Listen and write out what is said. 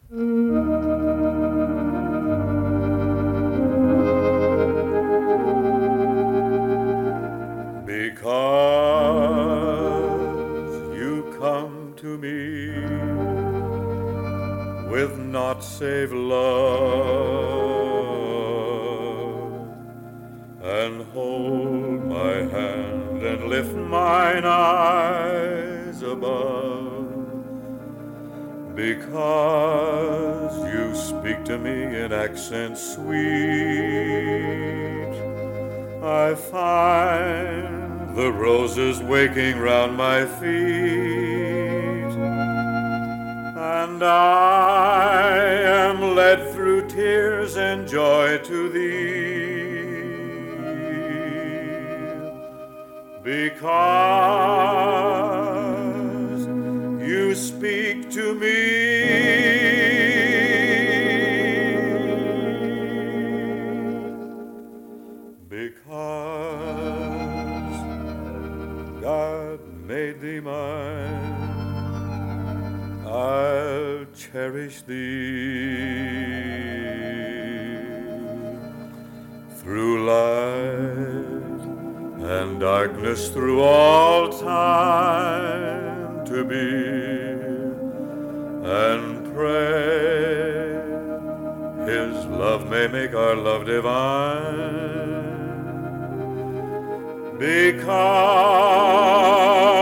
Because you come to me with naught save love, and hold my hand and lift mine eyes above. Because you speak to me in accents sweet, I find the roses waking round my feet, and I am led through tears and joy to thee. Because you speak to me. Because God made thee mine, I'll cherish thee through light and darkness, through all time to be, and pray His love may make our love divine. Because